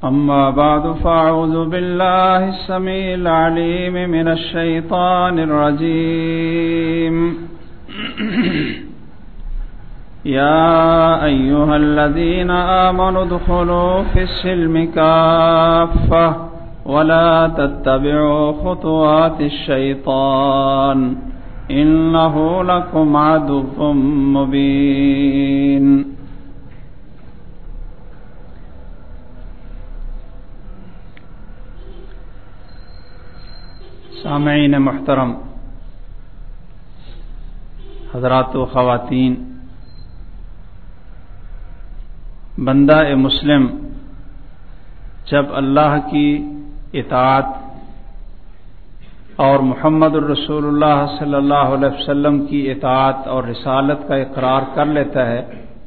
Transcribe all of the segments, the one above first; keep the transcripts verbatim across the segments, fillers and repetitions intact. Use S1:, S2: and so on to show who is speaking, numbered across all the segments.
S1: أما بعد فأعوذ بالله السميع العليم من الشيطان الرجيم يا أيها الذين آمنوا ادخلوا في السلم كافة ولا تتبعوا خطوات الشيطان إنه لكم عدو مبين. سامعین محترم، حضرات و خواتین، بندہ مسلم جب اللہ کی اطاعت اور محمد الرسول اللہ صلی اللہ علیہ وسلم کی اطاعت اور رسالت کا اقرار کر لیتا ہے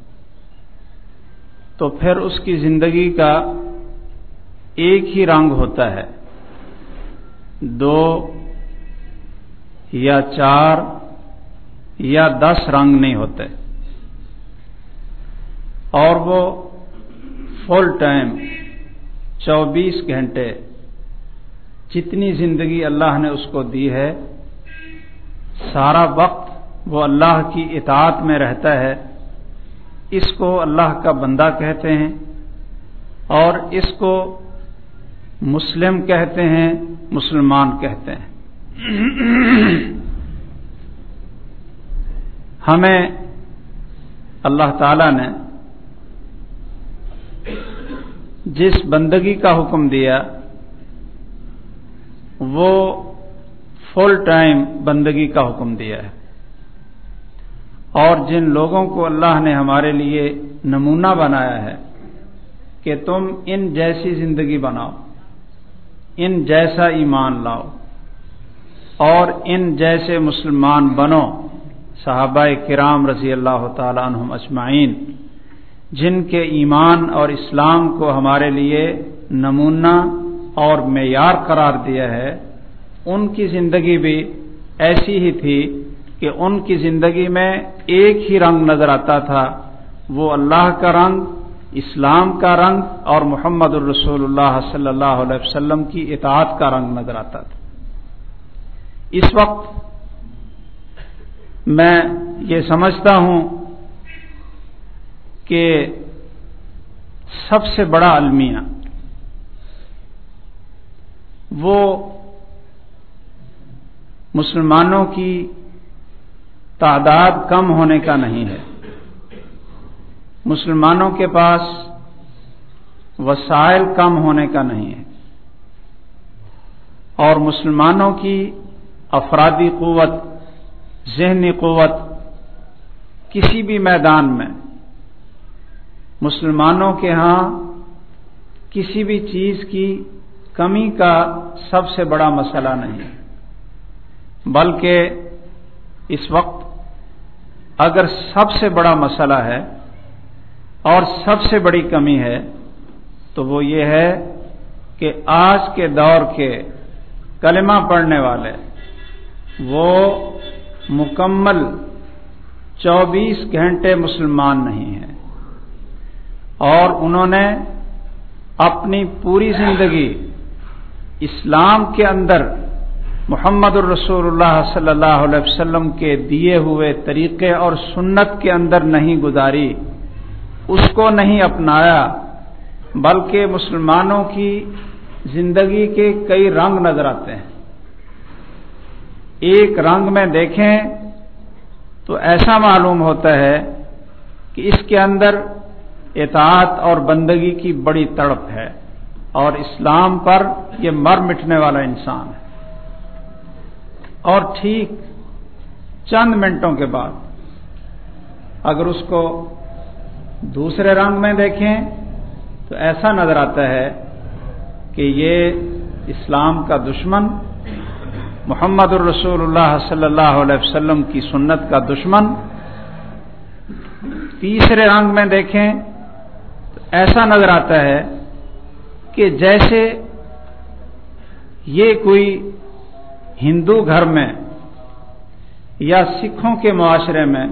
S1: تو پھر اس کی زندگی کا ایک ہی رنگ ہوتا ہے، دو یا چار یا دس رنگ نہیں ہوتے، اور وہ فل ٹائم چوبیس گھنٹے جتنی زندگی اللہ نے اس کو دی ہے سارا وقت وہ اللہ کی اطاعت میں رہتا ہے. اس کو اللہ کا بندہ کہتے ہیں اور اس کو مسلم کہتے ہیں، مسلمان کہتے ہیں. ہمیں اللہ تعالی نے جس بندگی کا حکم دیا وہ فل ٹائم بندگی کا حکم دیا ہے، اور جن لوگوں کو اللہ نے ہمارے لیے نمونہ بنایا ہے کہ تم ان جیسی زندگی بناؤ، ان جیسا ایمان لاؤ اور ان جیسے مسلمان بنو، صحابہ کرام رضی اللہ تعالی عنہم اجمعین جن کے ایمان اور اسلام کو ہمارے لیے نمونہ اور معیار قرار دیا ہے، ان کی زندگی بھی ایسی ہی تھی کہ ان کی زندگی میں ایک ہی رنگ نظر آتا تھا، وہ اللہ کا رنگ، اسلام کا رنگ اور محمد الرسول اللہ صلی اللہ علیہ وسلم کی اطاعت کا رنگ نظر آتا تھا. اس وقت میں یہ سمجھتا ہوں کہ سب سے بڑا المیہ وہ مسلمانوں کی تعداد کم ہونے کا نہیں ہے، مسلمانوں کے پاس وسائل کم ہونے کا نہیں ہے، اور مسلمانوں کی افرادی قوت، ذہنی قوت کسی بھی میدان میں مسلمانوں کے ہاں کسی بھی چیز کی کمی کا سب سے بڑا مسئلہ نہیں ہے، بلکہ اس وقت اگر سب سے بڑا مسئلہ ہے اور سب سے بڑی کمی ہے تو وہ یہ ہے کہ آج کے دور کے کلمہ پڑھنے والے وہ مکمل چوبیس گھنٹے مسلمان نہیں ہیں، اور انہوں نے اپنی پوری زندگی اسلام کے اندر محمد الرسول اللہ صلی اللہ علیہ وسلم کے دیے ہوئے طریقے اور سنت کے اندر نہیں گزاری، اس کو نہیں اپنایا، بلکہ مسلمانوں کی زندگی کے کئی رنگ نظر آتے ہیں. ایک رنگ میں دیکھیں تو ایسا معلوم ہوتا ہے کہ اس کے اندر اطاعت اور بندگی کی بڑی تڑپ ہے اور اسلام پر یہ مر مٹنے والا انسان ہے، اور ٹھیک چند منٹوں کے بعد اگر اس کو دوسرے رنگ میں دیکھیں تو ایسا نظر آتا ہے کہ یہ اسلام کا دشمن، محمد الرسول اللہ صلی اللہ علیہ وسلم کی سنت کا دشمن. تیسرے رنگ میں دیکھیں تو ایسا نظر آتا ہے کہ جیسے یہ کوئی ہندو گھر میں یا سکھوں کے معاشرے میں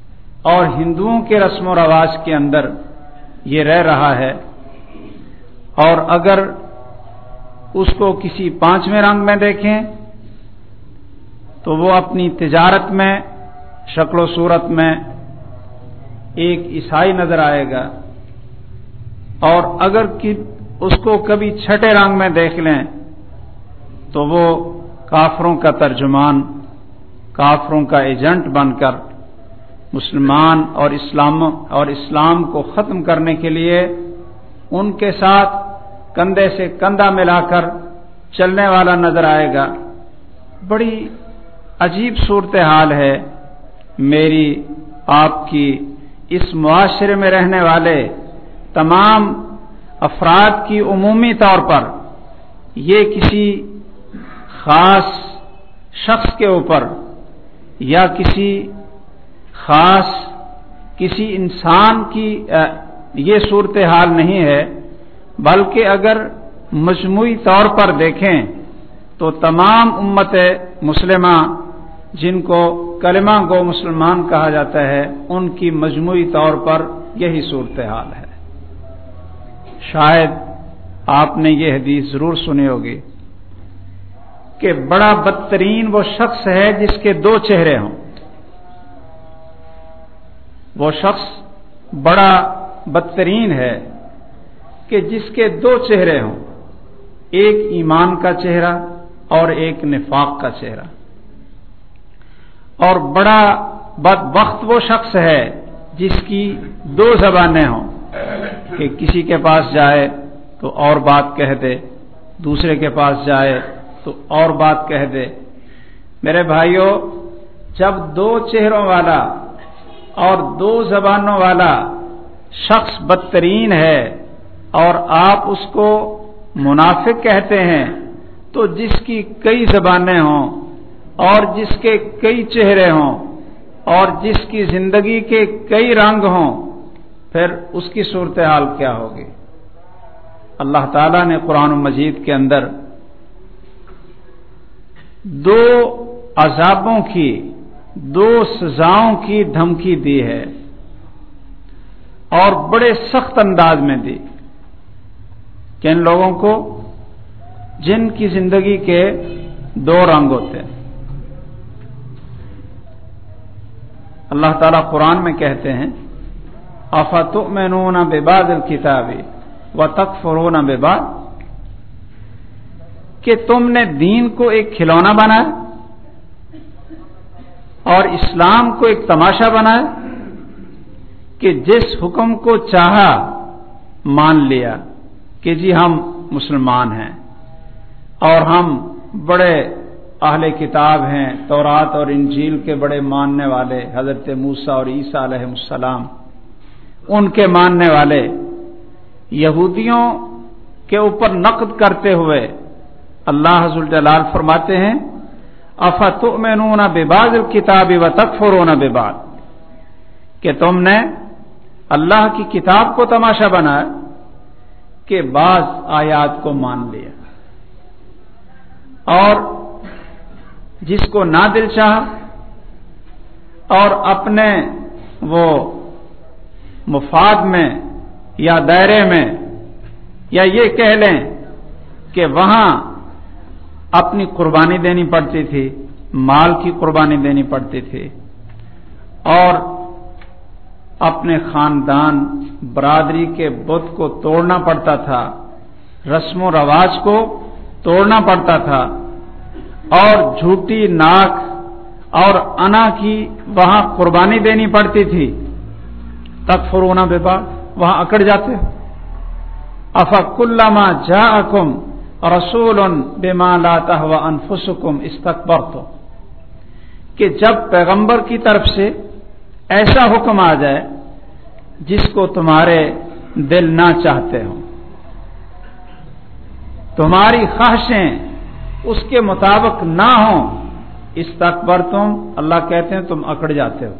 S1: اور ہندوؤں کے رسم و رواج کے اندر یہ رہ رہا ہے اور اگر اس کو کسی پانچویں رنگ میں دیکھیں تو وہ اپنی تجارت میں شکل و صورت میں ایک عیسائی نظر آئے گا، اور اگر اس کو کبھی چھٹے رنگ میں دیکھ لیں تو وہ کافروں کا ترجمان، کافروں کا ایجنٹ بن کر مسلمان اور اسلام اور اسلام کو ختم کرنے کے لیے ان کے ساتھ کندھے سے کندھا ملا کر چلنے والا نظر آئے گا۔ بڑی عجیب صورتحال ہے میری آپ کی اس معاشرے میں رہنے والے تمام افراد کی عمومی طور پر یہ کسی خاص شخص کے اوپر یا کسی خاص کسی انسان کی یہ صورتحال نہیں ہے، بلکہ اگر مجموعی طور پر دیکھیں تو تمام امت مسلمہ جن کو کلمہ گو مسلمان کہا جاتا ہے ان کی مجموعی طور پر یہی صورتحال ہے۔ شاید آپ نے یہ حدیث ضرور سنی ہوگی کہ بڑا بدترین وہ شخص ہے جس کے دو چہرے ہوں۔ وہ شخص بڑا بدترین ہے کہ جس کے دو چہرے ہوں، ایک ایمان کا چہرہ اور ایک نفاق کا چہرہ۔ اور بڑا بدبخت وہ شخص ہے جس کی دو زبانیں ہوں کہ کسی کے پاس جائے تو اور بات کہہ دے، دوسرے کے پاس جائے تو اور بات کہہ دے۔ میرے بھائیوں، جب دو چہروں والا اور دو زبانوں والا شخص بدترین ہے اور آپ اس کو منافق کہتے ہیں، تو جس کی کئی زبانیں ہوں اور جس کے کئی چہرے ہوں اور جس کی زندگی کے کئی رنگ ہوں، پھر اس کی صورتحال کیا ہوگی؟ اللہ تعالیٰ نے قرآن مجید کے اندر دو عذابوں کی، دو سزاؤں کی دھمکی دی ہے اور بڑے سخت انداز میں دی کہ ان لوگوں کو جن کی زندگی کے دو رنگ ہوتے ہیں۔ اللہ تعالیٰ قرآن میں کہتے ہیں افتؤمنون ببعض الکتاب وتکفرون ببعض، کہ تم نے دین کو ایک کھلونا بنایا اور اسلام کو ایک تماشا بنایا کہ جس حکم کو چاہا مان لیا کہ جی ہم مسلمان ہیں اور ہم بڑے اہل کتاب ہیں، تورات اور انجیل کے بڑے ماننے والے، حضرت موسیٰ اور عیسیٰ علیہ السلام ان کے ماننے والے، یہودیوں کے اوپر نقد کرتے ہوئے اللہ ذوالجلال فرماتے ہیں افتؤمنون ببعض الکتاب وتکفرون ببعض، کہ تم نے اللہ کی کتاب کو تماشا بنایا کہ بعض آیات کو مان لیا اور جس کو نہ دل چاہا اور اپنے وہ مفاد میں یا دائرے میں، یا یہ کہہ لیں کہ وہاں اپنی قربانی دینی پڑتی تھی، مال کی قربانی دینی پڑتی تھی اور اپنے خاندان برادری کے بت کو توڑنا پڑتا تھا، رسم و رواج کو توڑنا پڑتا تھا اور جھوٹی ناک اور انا کی وہاں قربانی دینی پڑتی تھی، تکفرون ببعض، وہاں اکڑ جاتے ہو۔ افکلما جاءکم رسول بما لا تهوى انفسکم استکبرتم، کہ جب پیغمبر کی طرف سے ایسا حکم آ جائے جس کو تمہارے دل نہ چاہتے ہوں، تمہاری خواہشیں اس کے مطابق نہ ہوں، استکبرتم، اللہ کہتے ہیں تم اکڑ جاتے ہو،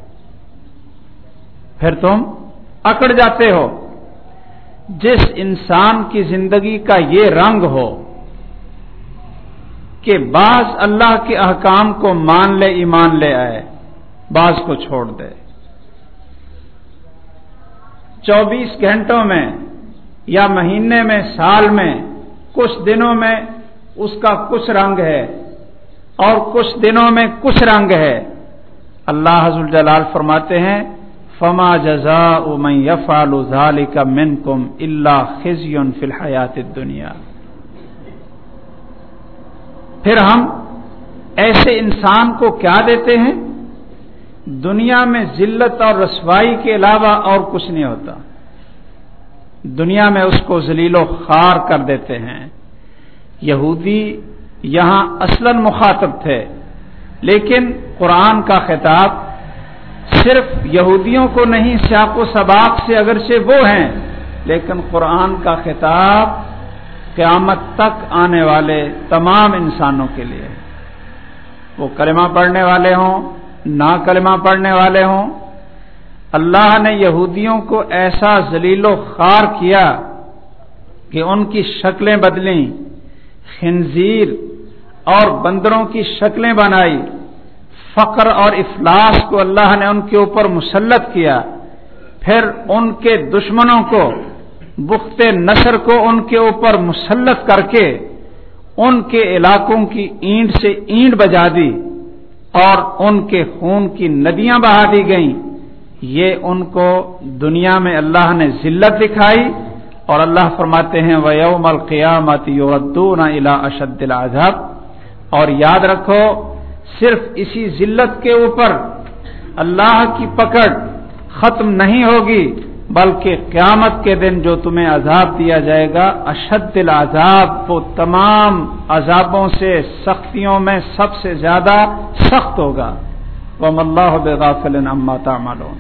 S1: پھر تم اکڑ جاتے ہو۔ جس انسان کی زندگی کا یہ رنگ ہو کہ بعض اللہ کے احکام کو مان لے، ایمان لے آئے، بعض کو چھوڑ دے، چوبیس گھنٹوں میں یا مہینے میں، سال میں، کچھ دنوں میں اس کا کچھ رنگ ہے اور کچھ دنوں میں کچھ رنگ ہے۔ اللہ ذوالجلال فرماتے ہیں فما جزاء من يفعل ذلك منكم الا خزي في الحیات الدنیا۔ پھر ہم ایسے انسان کو کیا دیتے ہیں؟ دنیا میں ذلت اور رسوائی کے علاوہ اور کچھ نہیں ہوتا۔ دنیا میں اس کو ذلیل و خوار کر دیتے ہیں۔ یہودی یہاں اصلاً مخاطب تھے، لیکن قرآن کا خطاب صرف یہودیوں کو نہیں، سیاق و سباق سے اگرچہ وہ ہیں، لیکن قرآن کا خطاب قیامت تک آنے والے تمام انسانوں کے لیے، وہ کلمہ پڑھنے والے ہوں، نہ کلمہ پڑھنے والے ہوں۔ اللہ نے یہودیوں کو ایسا ذلیل و خوار کیا کہ ان کی شکلیں بدلیں، خنزیر اور بندروں کی شکلیں بنائی، فقر اور افلاس کو اللہ نے ان کے اوپر مسلط کیا، پھر ان کے دشمنوں کو، بخت نصر کو ان کے اوپر مسلط کر کے ان کے علاقوں کی اینٹ سے اینٹ بجا دی اور ان کے خون کی ندیاں بہا دی گئیں۔ یہ ان کو دنیا میں اللہ نے ذلت دکھائی، اور اللہ فرماتے ہیں وَيَوْمَ الْقِيَامَةِ يُرَدُّونَ إِلَىٰ أَشَدِّ الْعَذَابِ، اور یاد رکھو صرف اسی ذلت کے اوپر اللہ کی پکڑ ختم نہیں ہوگی، بلکہ قیامت کے دن جو تمہیں عذاب دیا جائے گا اشد العذاب، وہ تمام عذابوں سے، سختیوں میں سب سے زیادہ سخت ہوگا۔ وَمَا اللَّهُ بِغَافِلٍ عَمَّا تَعْمَلُونَ۔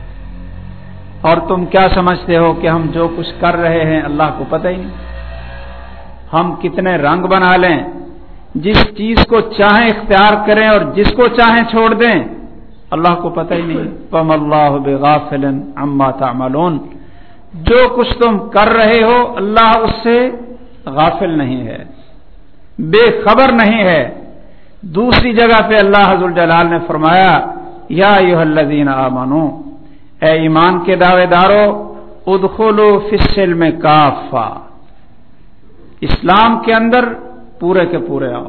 S1: اور تم کیا سمجھتے ہو کہ ہم جو کچھ کر رہے ہیں اللہ کو پتہ ہی نہیں؟ ہم کتنے رنگ بنا لیں، جس چیز کو چاہیں اختیار کریں اور جس کو چاہیں چھوڑ دیں، اللہ کو پتہ ہی نہیں۔ وَمَا اللَّهُ بِغَافِلٍ عَمَّا تَعْمَلُونَ۔ جو کچھ تم کر رہے ہو اللہ اس سے غافل نہیں ہے، بے خبر نہیں ہے۔ دوسری جگہ پہ اللہ ذوالجلال نے فرمایا یا ایھا الذین آمنو، اے ایمان کے دعوے دارو، ادخلوا فی السلم کافہ، اسلام کے اندر پورے کے پورے آؤ،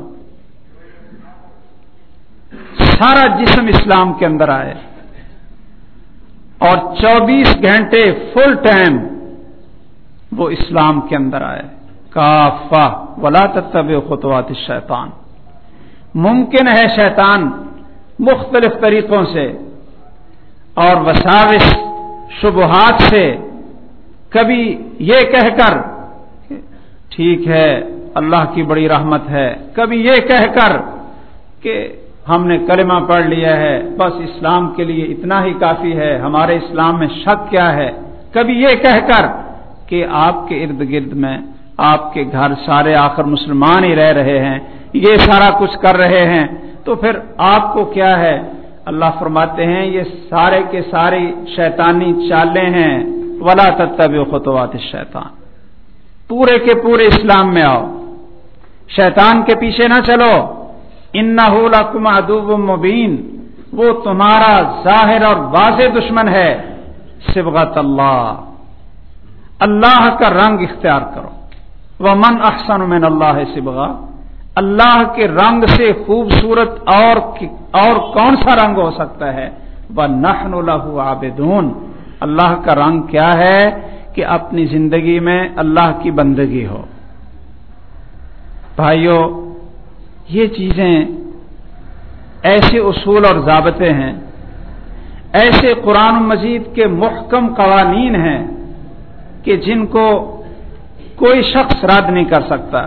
S1: سارا جسم اسلام کے اندر آئے، اور چوبیس گھنٹے فل ٹائم وہ اسلام کے اندر آئے، کافہ ولا تتبعوا خطوات الشیطان۔ ممکن ہے شیطان مختلف طریقوں سے اور وساوس شبہات سے کبھی یہ کہہ کر ٹھیک ہے اللہ کی بڑی رحمت ہے، کبھی یہ کہہ کر کہ ہم نے کلمہ پڑھ لیا ہے بس اسلام کے لیے اتنا ہی کافی ہے، ہمارے اسلام میں شک کیا ہے، کبھی یہ کہہ کر کہ آپ کے ارد گرد میں آپ کے گھر سارے آخر مسلمان ہی رہ رہے ہیں، یہ سارا کچھ کر رہے ہیں، تو پھر آپ کو کیا ہے؟ اللہ فرماتے ہیں یہ سارے کے ساری شیطانی چالیں ہیں، ولا تتبعوا خطوات الشیطان۔ پورے کے پورے اسلام میں آؤ، شیطان کے پیچھے نہ چلو، انہ لکم عدو مبین، وہ تمہارا ظاہر اور واضح دشمن ہے، صبغۃ اللہ، اللہ کا رنگ اختیار کرو، ومن احسن من اللہ صبغہ، اللہ کے رنگ سے خوبصورت اور اور کون سا رنگ ہو سکتا ہے؟ وَنَحْنُ لَهُ عَابِدُونَ، اللہ کا رنگ کیا ہے کہ اپنی زندگی میں اللہ کی بندگی ہو۔ بھائیو، یہ چیزیں ایسے اصول اور ضابطے ہیں، ایسے قرآن مجید کے محکم قوانین ہیں کہ جن کو کوئی شخص رد نہیں کر سکتا۔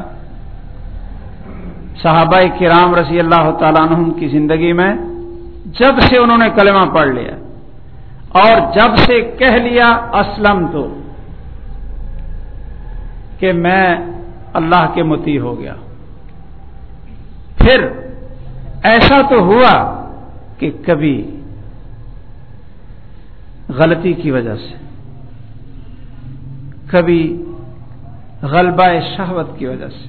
S1: صحابہ کرام رضی اللہ تعالیٰ عنہم کی زندگی میں جب سے انہوں نے کلمہ پڑھ لیا اور جب سے کہہ لیا اسلم تو کہ میں اللہ کے مطیع ہو گیا، پھر ایسا تو ہوا کہ کبھی غلطی کی وجہ سے، کبھی غلبہ شہوت کی وجہ سے،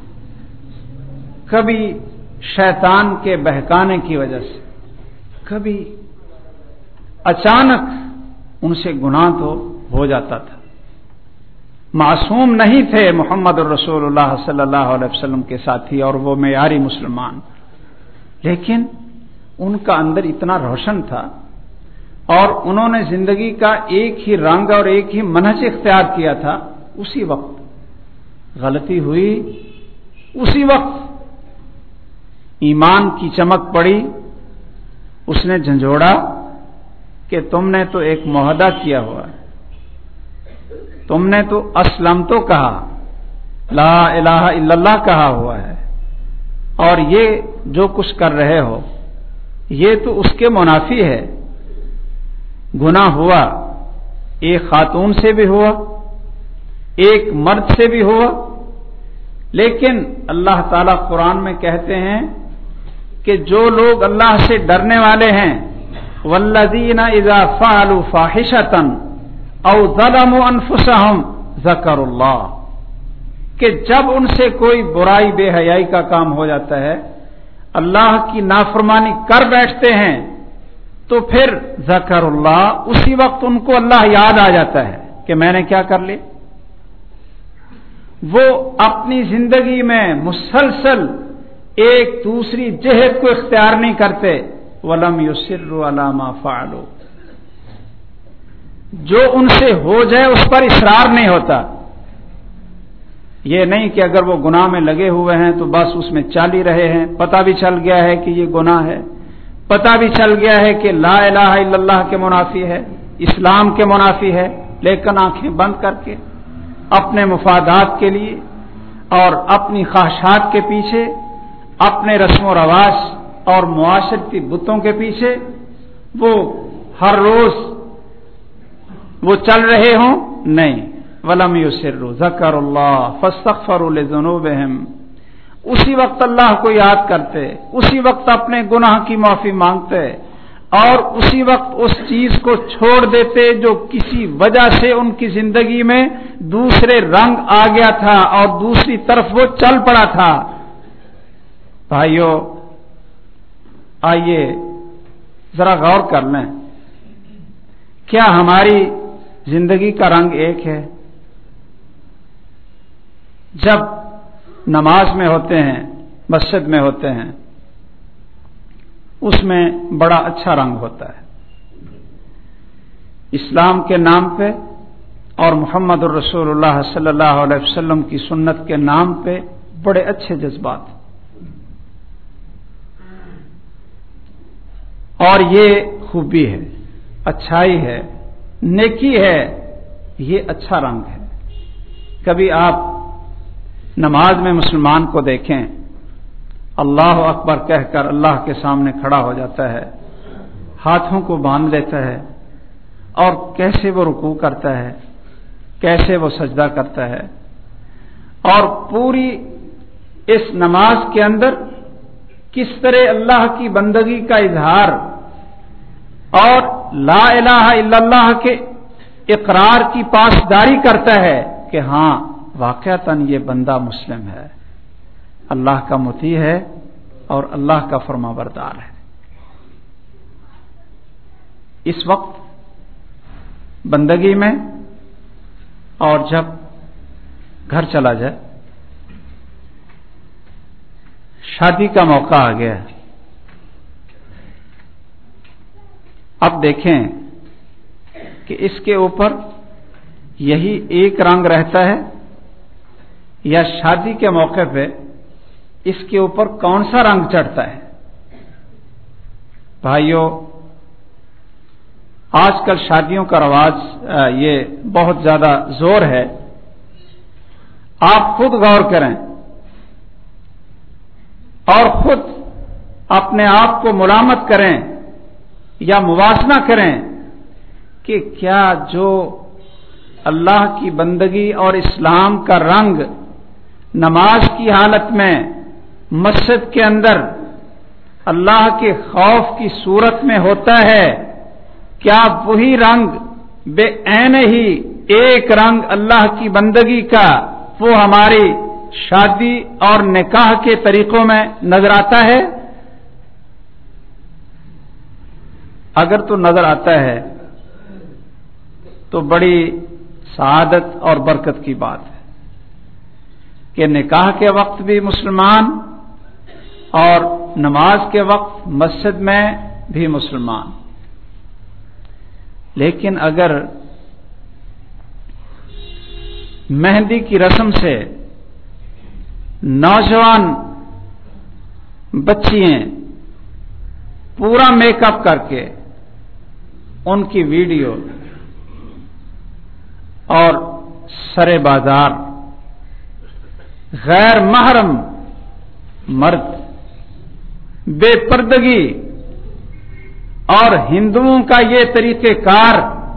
S1: کبھی شیطان کے بہکانے کی وجہ سے، کبھی اچانک ان سے گناہ تو ہو جاتا تھا، معصوم نہیں تھے محمد الرسول اللہ صلی اللہ علیہ وسلم کے ساتھی اور وہ معیاری مسلمان، لیکن ان کا اندر اتنا روشن تھا اور انہوں نے زندگی کا ایک ہی رنگ اور ایک ہی منہج اختیار کیا تھا۔ اسی وقت غلطی ہوئی، اسی وقت ایمان کی چمک پڑی، اس نے جھنجھوڑا کہ تم نے تو ایک معاہدہ کیا ہوا ہے، تم نے تو اسلم تو کہا، لا الہ الا اللہ کہا ہوا ہے، اور یہ جو کچھ کر رہے ہو یہ تو اس کے منافی ہے۔ گناہ ہوا، ایک خاتون سے بھی ہوا، ایک مرد سے بھی ہوا، لیکن اللہ تعالیٰ قرآن میں کہتے ہیں کہ جو لوگ اللہ سے ڈرنے والے ہیں، والذین اذا فعلوا فاحشۃ او ظلموا انفسهم ذکروا اللہ، کہ جب ان سے کوئی برائی بے حیائی کا کام ہو جاتا ہے، اللہ کی نافرمانی کر بیٹھتے ہیں، تو پھر ذکر اللہ، اسی وقت ان کو اللہ یاد آ جاتا ہے کہ میں نے کیا کر لی۔ وہ اپنی زندگی میں مسلسل ایک دوسری جہد کو اختیار نہیں کرتے، وَلَمْ يُصِرُّوا عَلَى مَا فَعَلُوا، جو ان سے ہو جائے اس پر اصرار نہیں ہوتا۔ یہ نہیں کہ اگر وہ گناہ میں لگے ہوئے ہیں تو بس اس میں چل ہی رہے ہیں، پتہ بھی چل گیا ہے کہ یہ گناہ ہے، پتہ بھی چل گیا ہے کہ لا الہ الا اللہ کے منافی ہے، اسلام کے منافی ہے، لیکن آنکھیں بند کر کے اپنے مفادات کے لیے اور اپنی خواہشات کے پیچھے، اپنے رسم و رواج اور معاشرتی بتوں کے پیچھے وہ ہر روز وہ چل رہے ہوں، نہیں۔ وَلَمْ يُصِرُّوا ذَكَرُوا اللَّهَ فَاسْتَغْفَرُوا لِذُنُوبِهِمْ، اسی وقت اللہ کو یاد کرتے، اسی وقت اپنے گناہ کی معافی مانگتے اور اسی وقت اس چیز کو چھوڑ دیتے جو کسی وجہ سے ان کی زندگی میں دوسرے رنگ آ گیا تھا اور دوسری طرف وہ چل پڑا تھا۔ بھائیو، آئیے ذرا غور کر لیں، کیا ہماری زندگی کا رنگ ایک ہے؟ جب نماز میں ہوتے ہیں، مسجد میں ہوتے ہیں، اس میں بڑا اچھا رنگ ہوتا ہے، اسلام کے نام پہ اور محمد الرسول اللہ صلی اللہ علیہ وسلم کی سنت کے نام پہ بڑے اچھے جذبات، اور یہ خوبی ہے، اچھائی ہے، نیکی ہے، یہ اچھا رنگ ہے۔ کبھی آپ نماز میں مسلمان کو دیکھیں، اللہ اکبر کہہ کر اللہ کے سامنے کھڑا ہو جاتا ہے، ہاتھوں کو باندھ لیتا ہے، اور کیسے وہ رکوع کرتا ہے، کیسے وہ سجدہ کرتا ہے، اور پوری اس نماز کے اندر کس طرح اللہ کی بندگی کا اظہار اور لا الہ الا اللہ کے اقرار کی پاسداری کرتا ہے کہ ہاں واقعتاً یہ بندہ مسلم ہے، اللہ کا مطیع ہے اور اللہ کا فرما بردار ہے۔ اس وقت بندگی میں اور جب گھر چلا جائے، شادی کا موقع آ گیا، اب دیکھیں کہ اس کے اوپر یہی ایک رنگ رہتا ہے یا شادی کے موقع پہ اس کے اوپر کون سا رنگ چڑھتا ہے؟ بھائیوں، آج کل شادیوں کا رواج یہ بہت زیادہ زور ہے، آپ خود غور کریں اور خود اپنے آپ کو ملامت کریں یا موازنہ کریں کہ کیا جو اللہ کی بندگی اور اسلام کا رنگ نماز کی حالت میں مسجد کے اندر اللہ کے خوف کی صورت میں ہوتا ہے، کیا وہی رنگ بے عین ہی ایک رنگ اللہ کی بندگی کا وہ ہماری شادی اور نکاح کے طریقوں میں نظر آتا ہے؟ اگر تو نظر آتا ہے تو بڑی سعادت اور برکت کی بات ہے کہ نکاح کے وقت بھی مسلمان اور نماز کے وقت مسجد میں بھی مسلمان. لیکن اگر مہندی کی رسم سے نوجوان بچیاں پورا میک اپ کر کے ان کی ویڈیو اور سرے بازار غیر محرم مرد بے پردگی اور ہندوؤں کا یہ طریقہ کار،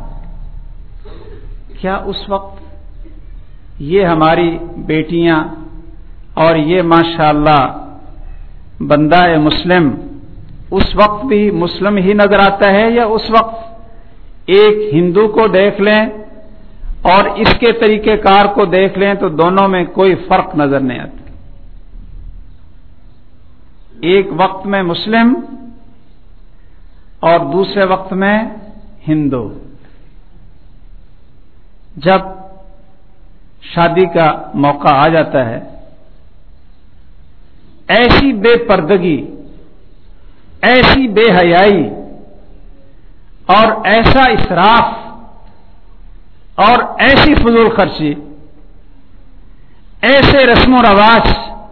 S1: کیا اس وقت یہ ہماری بیٹیاں اور یہ ماشاءاللہ بندہ مسلم اس وقت بھی مسلم ہی نظر آتا ہے، یا اس وقت ایک ہندو کو دیکھ لیں اور اس کے طریقہ کار کو دیکھ لیں تو دونوں میں کوئی فرق نظر نہیں آتا؟ ایک وقت میں مسلم اور دوسرے وقت میں ہندو. جب شادی کا موقع آ جاتا ہے ایسی بے پردگی، ایسی بے حیائی اور ایسا اسراف اور ایسی فضول خرچی، ایسے رسم و رواج،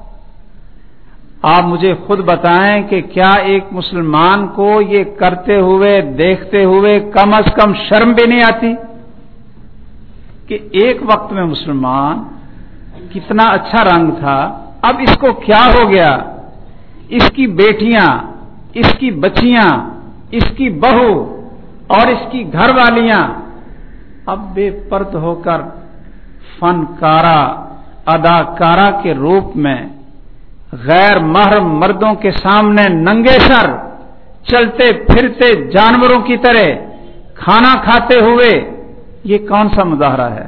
S1: آپ مجھے خود بتائیں کہ کیا ایک مسلمان کو یہ کرتے ہوئے دیکھتے ہوئے کم از کم شرم بھی نہیں آتی کہ ایک وقت میں مسلمان کتنا اچھا رنگ تھا، اب اس کو کیا ہو گیا؟ اس کی بیٹیاں، اس کی بچیاں، اس کی بہو اور اس کی گھر والیاں اب بے پرد ہو کر فنکارہ، اداکارہ کے روپ میں غیر محرم مردوں کے سامنے ننگے سر چلتے پھرتے جانوروں کی طرح کھانا کھاتے ہوئے، یہ کون سا مظاہرہ ہے؟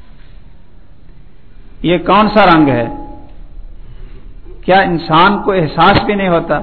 S1: یہ کون سا رنگ ہے؟ کیا انسان کو احساس بھی نہیں ہوتا؟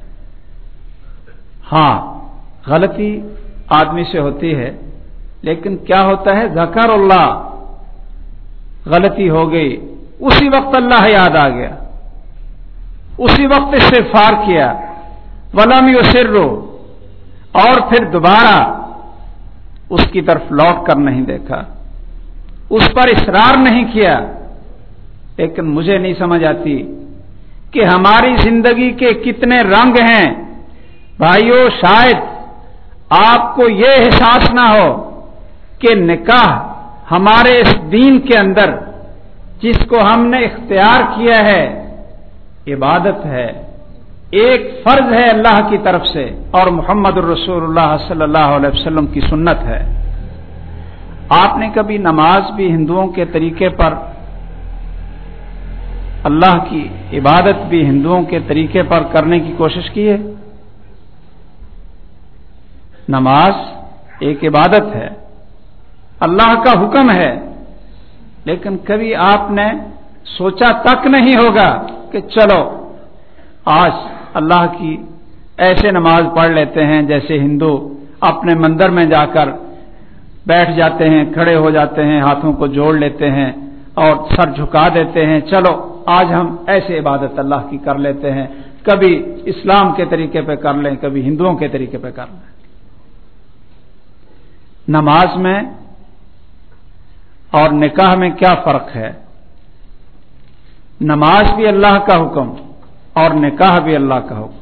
S1: ہاں، غلطی آدمی سے ہوتی ہے، لیکن کیا ہوتا ہے؟ ذکر اللہ، غلطی ہو گئی، اسی وقت اللہ یاد آ گیا، اسی وقت استغفار کیا، ولم یصروا، اور پھر دوبارہ اس کی طرف لوٹ کر نہیں دیکھا، اس پر اصرار نہیں کیا. لیکن مجھے نہیں سمجھ آتی کہ ہماری زندگی کے کتنے رنگ ہیں. بھائیو، شاید آپ کو یہ احساس نہ ہو کہ نکاح ہمارے اس دین کے اندر جس کو ہم نے اختیار کیا ہے عبادت ہے، ایک فرض ہے اللہ کی طرف سے، اور محمد الرسول اللہ صلی اللہ علیہ وسلم کی سنت ہے. آپ نے کبھی نماز بھی ہندوؤں کے طریقے پر، اللہ کی عبادت بھی ہندوؤں کے طریقے پر کرنے کی کوشش کی ہے؟ نماز ایک عبادت ہے، اللہ کا حکم ہے، لیکن کبھی آپ نے سوچا تک نہیں ہوگا کہ چلو آج اللہ کی ایسے نماز پڑھ لیتے ہیں جیسے ہندو اپنے مندر میں جا کر بیٹھ جاتے ہیں، کھڑے ہو جاتے ہیں، ہاتھوں کو جوڑ لیتے ہیں اور سر جھکا دیتے ہیں، چلو آج ہم ایسے عبادت اللہ کی کر لیتے ہیں، کبھی اسلام کے طریقے پہ کر لیں، کبھی ہندوؤں کے طریقے پہ کر لیں. نماز میں اور نکاح میں کیا فرق ہے؟ نماز بھی اللہ کا حکم اور نکاح بھی اللہ کا حکم.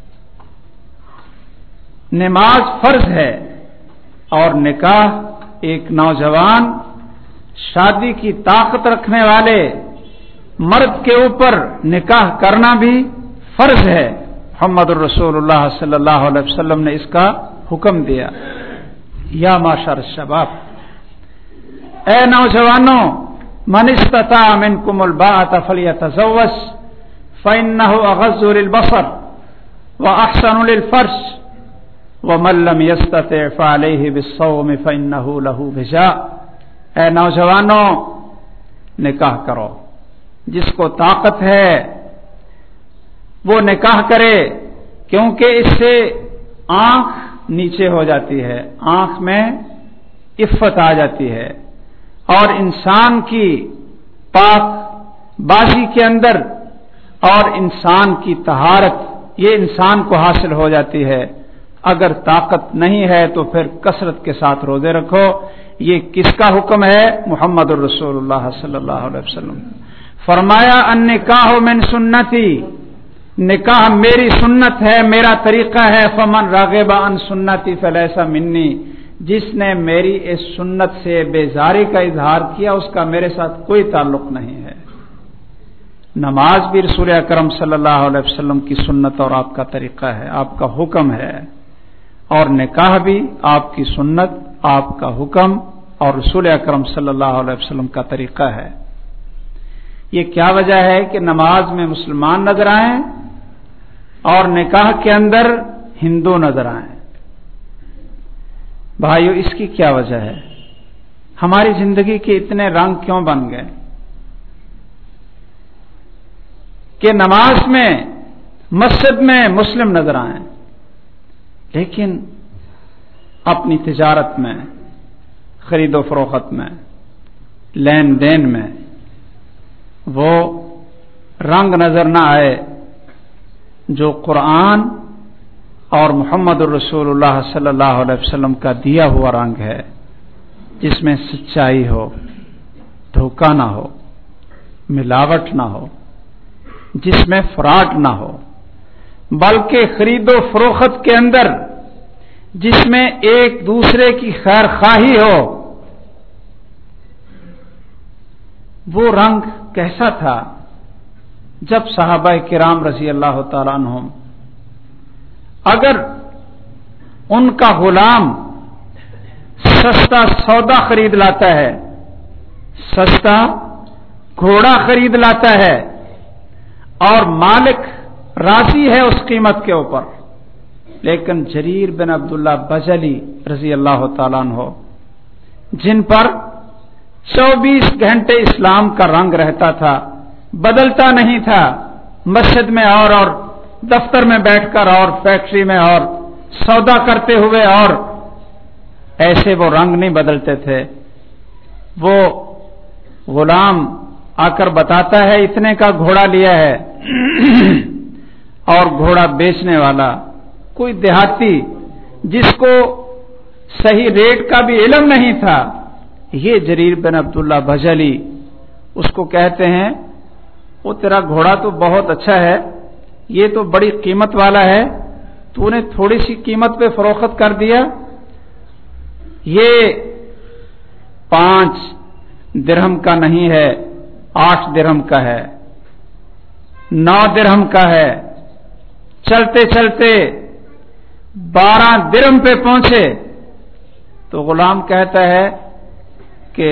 S1: نماز فرض ہے اور نکاح ایک نوجوان شادی کی طاقت رکھنے والے مرد کے اوپر نکاح کرنا بھی فرض ہے. محمد الرسول اللہ صلی اللہ علیہ وسلم نے اس کا حکم دیا. یا معاشر الشباب، اے نوجوانوں، من استطاع منکم الباءۃ فلیتزوج فإنہ اغض للبصر واحسن للفرج ومن لم یستطع فعلیہ بالصوم فإنہ لہ وجاء. اے نوجوانوں، نکاح کرو، جس کو طاقت ہے وہ نکاح کرے، کیونکہ اس سے آنکھ نیچے ہو جاتی ہے، آنکھ میں عفت آ جاتی ہے، اور انسان کی پاک بازی کے اندر اور انسان کی طہارت یہ انسان کو حاصل ہو جاتی ہے. اگر طاقت نہیں ہے تو پھر کثرت کے ساتھ روزے رکھو. یہ کس کا حکم ہے؟ محمد الرسول اللہ صلی اللہ علیہ وسلم. فرمایا ان نکاح من سنتی، نکاح میری سنت ہے، میرا طریقہ ہے. فمن راغب عن سنتی فلیس منی، جس نے میری اس سنت سے بیزاری کا اظہار کیا اس کا میرے ساتھ کوئی تعلق نہیں ہے. نماز بھی رسول اکرم صلی اللہ علیہ وسلم کی سنت اور آپ کا طریقہ ہے، آپ کا حکم ہے. اور نکاح بھی آپ کی سنت، آپ کا حکم اور رسول اکرم صلی اللہ علیہ وسلم کا طریقہ ہے. یہ کیا وجہ ہے کہ نماز میں مسلمان نظر آئیں اور نکاح کے اندر ہندو نظر آئیں؟ بھائیو، اس کی کیا وجہ ہے؟ ہماری زندگی کے اتنے رنگ کیوں بن گئے کہ نماز میں مسجد میں مسلم نظر آئیں لیکن اپنی تجارت میں، خرید و فروخت میں، لین دین میں وہ رنگ نظر نہ آئے جو قرآن اور محمد الرسول اللہ صلی اللہ علیہ وسلم کا دیا ہوا رنگ ہے، جس میں سچائی ہو، دھوکہ نہ ہو، ملاوٹ نہ ہو، جس میں فراڈ نہ ہو، بلکہ خرید و فروخت کے اندر جس میں ایک دوسرے کی خیر خواہی ہو. وہ رنگ کیسا تھا جب صحابہ کرام رضی اللہ تعالیٰ عنہم اگر ان کا غلام سستا سودا خرید لاتا ہے، سستا گھوڑا خرید لاتا ہے اور مالک راضی ہے اس قیمت کے اوپر، لیکن جریر بن عبداللہ بجلی رضی اللہ تعالیٰ عنہ جن پر چوبیس گھنٹے اسلام کا رنگ رہتا تھا، بدلتا نہیں تھا، مسجد میں اور اور دفتر میں بیٹھ کر اور فیکٹری میں اور سودا کرتے ہوئے اور ایسے وہ رنگ نہیں بدلتے تھے. وہ غلام آ کر بتاتا ہے اتنے کا گھوڑا لیا ہے اور گھوڑا بیچنے والا کوئی دیہاتی جس کو صحیح ریٹ کا بھی علم نہیں تھا، یہ جریر بن عبداللہ بجلی اس کو کہتے ہیں وہ تیرا گھوڑا تو بہت اچھا ہے، یہ تو بڑی قیمت والا ہے، تو نے تھوڑی سی قیمت پہ فروخت کر دیا. یہ پانچ درہم کا نہیں ہے، آٹھ درہم کا ہے، نو درہم کا ہے. چلتے چلتے بارہ درہم پہ پہنچے تو غلام کہتا ہے کہ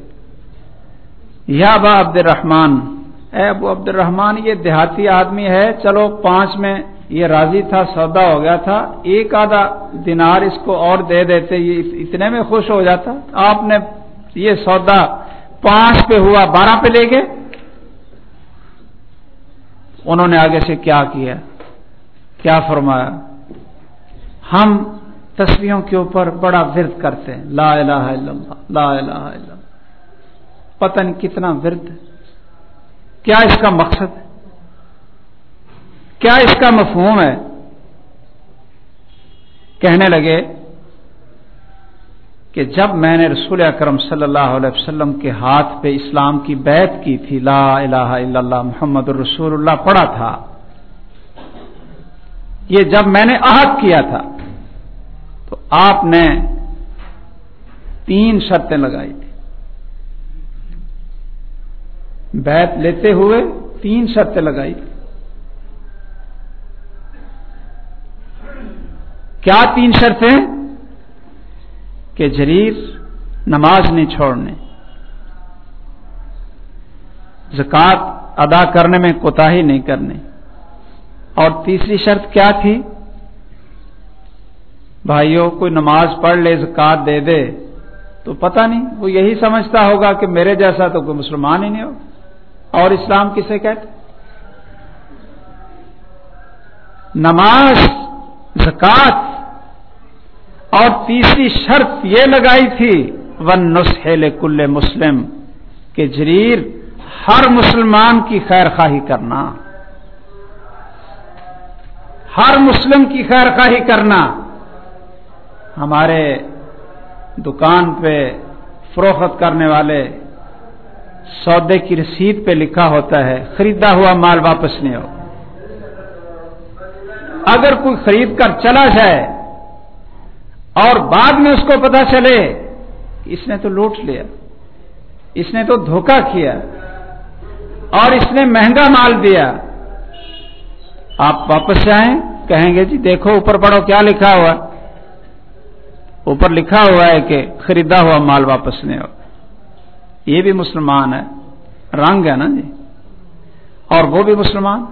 S1: یا ابا عبد الرحمن، اے ابو عبد الرحمن یہ دیہاتی آدمی ہے، چلو پانچ میں یہ راضی تھا، سودا ہو گیا تھا، ایک آدھا دینار اس کو اور دے دیتے یہ اتنے میں خوش ہو جاتا. آپ نے یہ سودا پانچ پہ ہوا بارہ پہ لے گئے. انہوں نے آگے سے کیا کیا، کیا فرمایا؟ ہم تسبیحوں کے اوپر بڑا ورد کرتے ہیں، لا الہ الا اللہ، لا الہ الا اللہ. پتہ نہیں کتنا ورد، کیا اس کا مقصد ہے، کیا اس کا مفہوم ہے؟ کہنے لگے کہ جب میں نے رسول اکرم صلی اللہ علیہ وسلم کے ہاتھ پہ اسلام کی بیعت کی تھی، لا الہ الا اللہ محمد الرسول اللہ پڑھا تھا، یہ جب میں نے عہد کیا تھا تو آپ نے تین شرطیں لگائی تھی. بیعت لیتے ہوئے تین شرطیں لگائی تھی. کیا تین شرطیں؟ کہ جریر نماز نہیں چھوڑنے، زکوٰۃ ادا کرنے میں کوتاہی نہیں کرنے، اور تیسری شرط کیا تھی؟ بھائیوں کوئی نماز پڑھ لے زکوٰۃ دے دے تو پتہ نہیں وہ یہی سمجھتا ہوگا کہ میرے جیسا تو کوئی مسلمان ہی نہیں ہوگا. اور اسلام کسے کہتے؟ نماز، زکوٰۃ، اور تیسری شرط یہ لگائی تھی वन्नुस्ह लिकुल्ल मुस्लिम, कि जरीर हर मुसलमान की खैर खाही करना, हर मुस्लिम की खैर खाही करना। हमारे दुकान पे फरोख्त करने वाले सौदे की रसीद पे लिखा होता है खरीदा हुआ माल वापस नहीं हो। अगर कोई खरीद कर चला जाए और बाद में उसको पता चले कि इसने तो लूट लिया, इसने तो धोखा किया और इसने महंगा माल दिया, आप वापस जाएं, कहेंगे जी देखो ऊपर पढ़ो क्या लिखा हुआ, ऊपर लिखा हुआ है कि खरीदा हुआ माल वापस नहीं हो। ये भी मुसलमान है, रंग है ना जी। और वो भी मुसलमान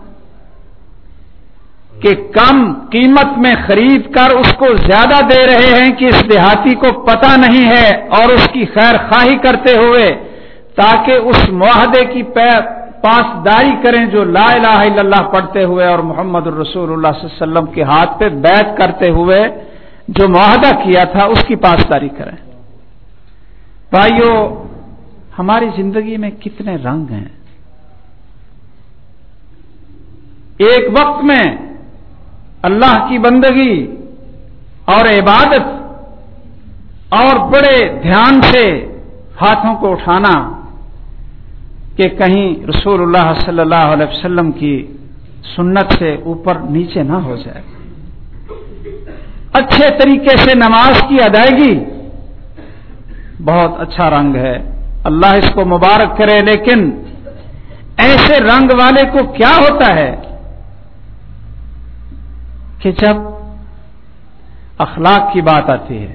S1: कि कम कीमत में खरीद कर उसको ज्यादा दे रहे हैं कि इस देहाती को पता नहीं है, और उसकी खैर खाही करते हुए ताकि उस मुआहदे की पासदारी करें जो ला इलाहा इल्लल्लाह पढ़ते हुए और मुहम्मदुर रसूलुल्लाह सल्लल्लाहु अलैहि वसल्लम के हाथ पे बैत करते हुए जो मुआहदा किया था उसकी पासदारी करें। भाइयों, हमारी जिंदगी में कितने रंग हैं। एक वक्त में अल्लाह की बंदगी और इबादत और बड़े ध्यान से हाथों को उठाना कि कहीं रसूलुल्लाह सल्लल्लाहु अलैहि वसल्लम की सुन्नत से ऊपर नीचे ना हो जाए। अच्छे तरीके से नमाज की अदायगी बहुत अच्छा रंग है, अल्लाह इसको मुबारक करे। लेकिन ऐसे रंग वाले को क्या होता है कि जब अखलाक की बात आती है,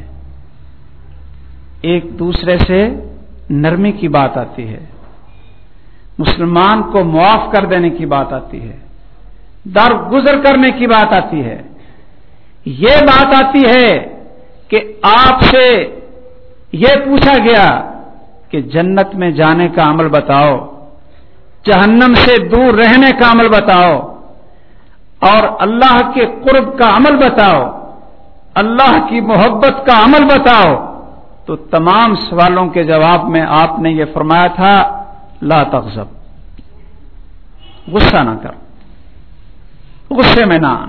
S1: एक दूसरे से नरमी की बात आती है, मुसलमान को मुआफ कर देने की बात आती है, दरगुजर करने की बात आती है, ये बात आती है कि आपसे ये पूछा गया कि जन्नत में जाने का अमल बताओ, जहन्नम से दूर रहने का अमल बताओ, और अल्लाह के कुर्ब का अमल बताओ, अल्लाह की मोहब्बत का अमल बताओ। तो तमाम सवालों के जवाब में आपने ये फरमाया था ला तग़ज़ब, गुस्सा ना कर, गुस्से में ना।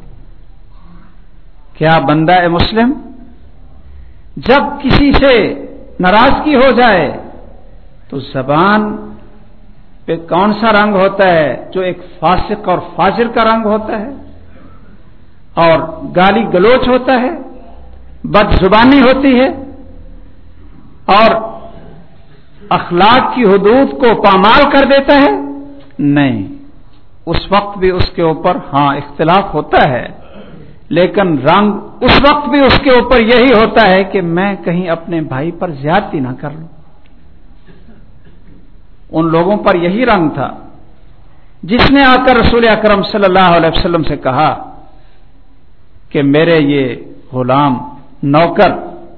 S1: क्या बंदा है मुस्लिम जब किसी से नाराजगी हो जाए तो जबान पे कौन सा रंग होता है जो एक फासिक और फाजिर का रंग होता है, और गाली गलोच होता है, बदजुबानी होती है और अखलाक की हुदूद को पामाल कर देता है। नहीं, उस वक्त भी उसके ऊपर हां इख्तिलाफ होता है, लेकिन रंग उस वक्त भी उसके ऊपर यही होता है कि मैं कहीं अपने भाई पर ज्यादती ना कर लूं। उन लोगों पर यही रंग था जिसने आकर रसूल अकरम सल्लल्लाहु अलैहि वसल्लम से कहा कि मेरे ये गुलाम नौकर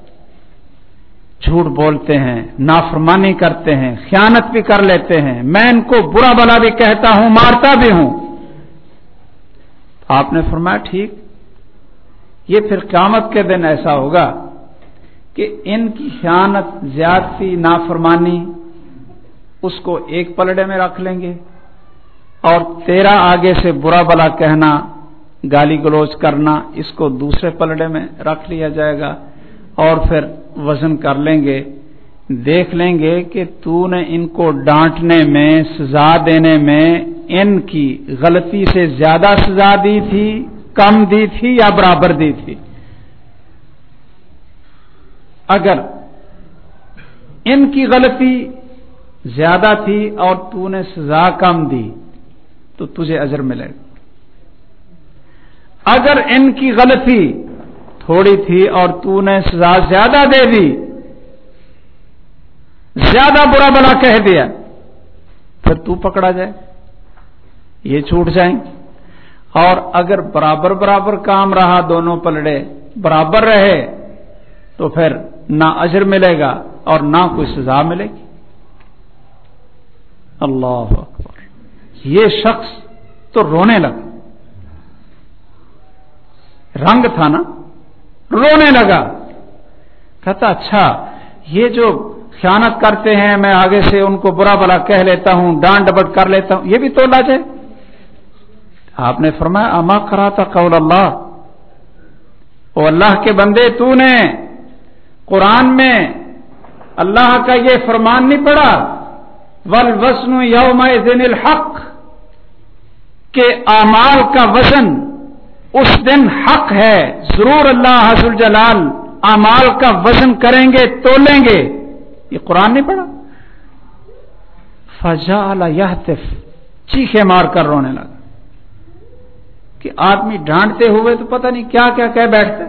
S1: झूठ बोलते हैं, नाफरमानी करते हैं, खयानत भी कर लेते हैं, मैं इनको बुरा भला भी कहता हूं, मारता भी हूं। आपने फरमाया ठीक, ये फिर क़यामत के दिन ऐसा होगा कि इनकी खयानत, ज्यादती, नाफरमानी उसको एक पलड़े में रख लेंगे और तेरा आगे से बुरा भला कहना, गाली गलौज करना, इसको दूसरे पलड़े में रख लिया जाएगा और फिर वजन कर लेंगे, देख लेंगे कि तूने इनको डांटने में, सजा देने में इनकी गलती से ज्यादा सजा दी थी, कम दी थी या बराबर दी थी। अगर इनकी गलती ज्यादा थी और तूने सजा कम दी तो तुझे अजर मिलेगा। अगर इनकी गलती थोड़ी थी और तूने सजा ज्यादा दे दी, ज्यादा बुरा भला कह दिया, फिर तू पकड़ा जाए, ये छूट जाएंगे। और अगर बराबर बराबर काम रहा, दोनों पलड़े बराबर रहे, तो फिर ना अजर मिलेगा और ना कोई सजा मिलेगी। अल्लाह अकबर। ये शख्स तो रोने लगा, रंग था ना, रोने लगा, कहता अच्छा یہ جو خیانت کرتے ہیں میں آگے سے ان کو برا بلا کہہ لیتا ہوں، ڈانٹ ڈپٹ کر لیتا ہوں، یہ بھی تولا جائے؟ آپ نے فرمایا اما قرأت قول اللہ، او اللہ کے بندے تو نے قرآن میں اللہ کا یہ فرمان نہیں پڑھا والوزن یومئذ الحق، کہ اعمال کا وزن اس دن حق ہے، ضرور اللہ ذو الجلال اعمال کا وزن کریں گے، تولیں گے؟ یہ قرآن نہیں پڑھا؟ فجعل یہتف، چیخے مار کر رونے لگا کہ آدمی ڈانٹتے ہوئے تو پتہ نہیں کیا کیا کہہ بیٹھتے.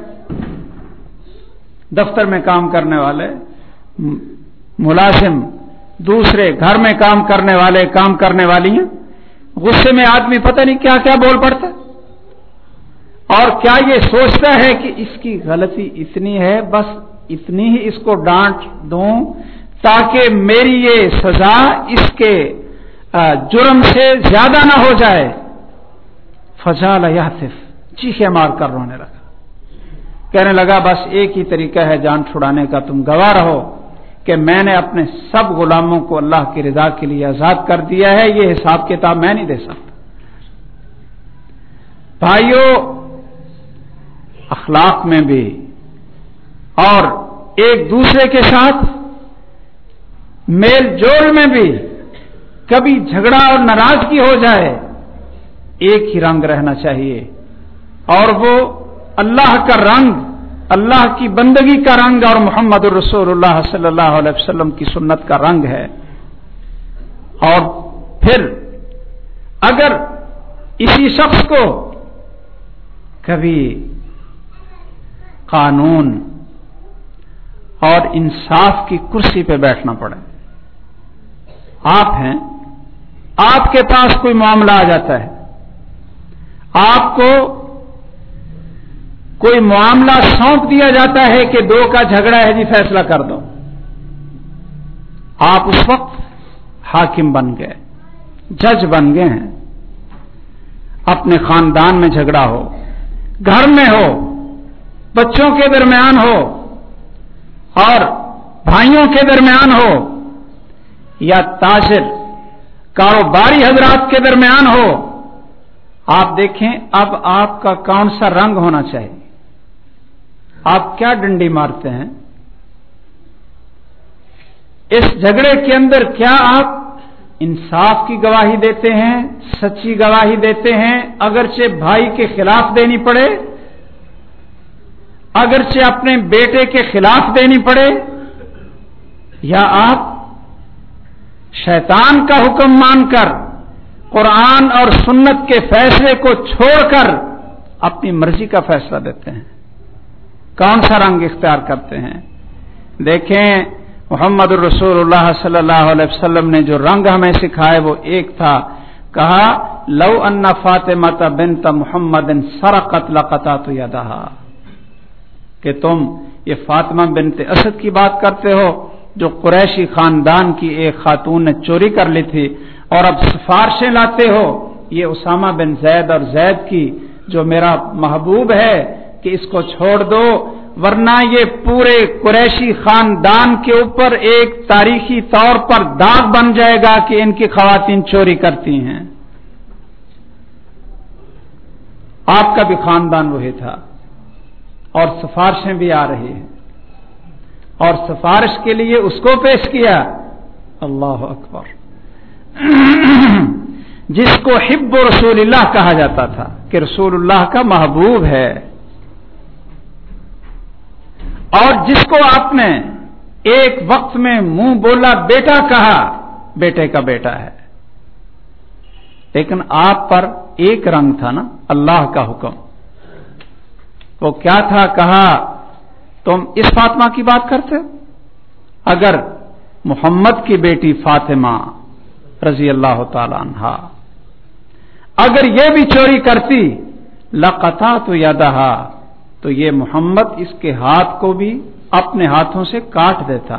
S1: دفتر میں کام کرنے والے ملازم، دوسرے گھر میں کام کرنے والے کام کرنے والی ہیں، غصے میں آدمی پتہ نہیں کیا کیا بول پڑتا، اور کیا یہ سوچتا ہے کہ اس کی غلطی اتنی ہے بس اتنی ہی اس کو ڈانٹ دوں تاکہ میری یہ سزا اس کے جرم سے زیادہ نہ ہو جائے. فجعل یہتف، چیخے مار کر رونے لگا، کہنے لگا بس ایک ہی طریقہ ہے جان چھڑانے کا، تم گواہ رہو کہ میں نے اپنے سب غلاموں کو اللہ کی رضا کے لیے آزاد کر دیا ہے، یہ حساب کتاب میں نہیں دے سکتا. بھائیو، اخلاق میں بھی اور ایک دوسرے کے ساتھ میل جول میں بھی کبھی جھگڑا اور ناراضگی ہو جائے، ایک ہی رنگ رہنا چاہیے، اور وہ اللہ کا رنگ، اللہ کی بندگی کا رنگ اور محمد الرسول اللہ صلی اللہ علیہ وسلم کی سنت کا رنگ ہے. اور پھر اگر اسی شخص کو کبھی قانون اور انصاف کی کرسی پہ بیٹھنا پڑے، آپ ہیں، آپ کے پاس کوئی معاملہ آ جاتا ہے، آپ کو کوئی معاملہ سونپ دیا جاتا ہے کہ دو کا جھگڑا ہے جی فیصلہ کر دو، آپ اس وقت حاکم بن گئے، جج بن گئے ہیں. اپنے خاندان میں جھگڑا ہو، گھر میں ہو، بچوں کے درمیان ہو اور بھائیوں کے درمیان ہو، یا تاجر کاروباری حضرات کے درمیان ہو، آپ دیکھیں اب آپ کا کون سا رنگ ہونا چاہیے. آپ کیا ڈنڈی مارتے ہیں اس جھگڑے کے اندر؟ کیا آپ انصاف کی گواہی دیتے ہیں، سچی گواہی دیتے ہیں اگرچہ بھائی کے خلاف دینی پڑے، اگرچہ اپنے بیٹے کے خلاف دینی پڑے، یا آپ شیطان کا حکم مان کر قرآن اور سنت کے فیصلے کو چھوڑ کر اپنی مرضی کا فیصلہ دیتے ہیں؟ کون سا رنگ اختیار کرتے ہیں؟ دیکھیں محمد الرسول اللہ صلی اللہ علیہ وسلم نے جو رنگ ہمیں سکھائے وہ ایک تھا، کہا لو ان فاطمہ بنت محمد سرقت لقطعت یدہا، کہ تم یہ فاطمہ بنت اسد کی بات کرتے ہو جو قریشی خاندان کی ایک خاتون نے چوری کر لی تھی، اور اب سفارشیں لاتے ہو یہ اسامہ بن زید اور زید کی جو میرا محبوب ہے کہ اس کو چھوڑ دو، ورنہ یہ پورے قریشی خاندان کے اوپر ایک تاریخی طور پر داغ بن جائے گا کہ ان کی خواتین چوری کرتی ہیں. آپ کا بھی خاندان وہی تھا، اور سفارشیں بھی آ رہی ہیں، اور سفارش کے لیے اس کو پیش کیا. اللہ اکبر، جس کو حب رسول اللہ کہا جاتا تھا کہ رسول اللہ کا محبوب ہے، اور جس کو آپ نے ایک وقت میں منہ بولا بیٹا کہا، بیٹے کا بیٹا ہے، لیکن آپ پر ایک رنگ تھا نا، اللہ کا حکم. وہ کیا تھا؟ کہا تم اس فاطمہ کی بات کرتے ہو؟ اگر محمد کی بیٹی فاطمہ رضی اللہ تعالی عنہا اگر یہ بھی چوری کرتی لقطعت یدہا، تو یہ محمد اس کے ہاتھ کو بھی اپنے ہاتھوں سے کاٹ دیتا.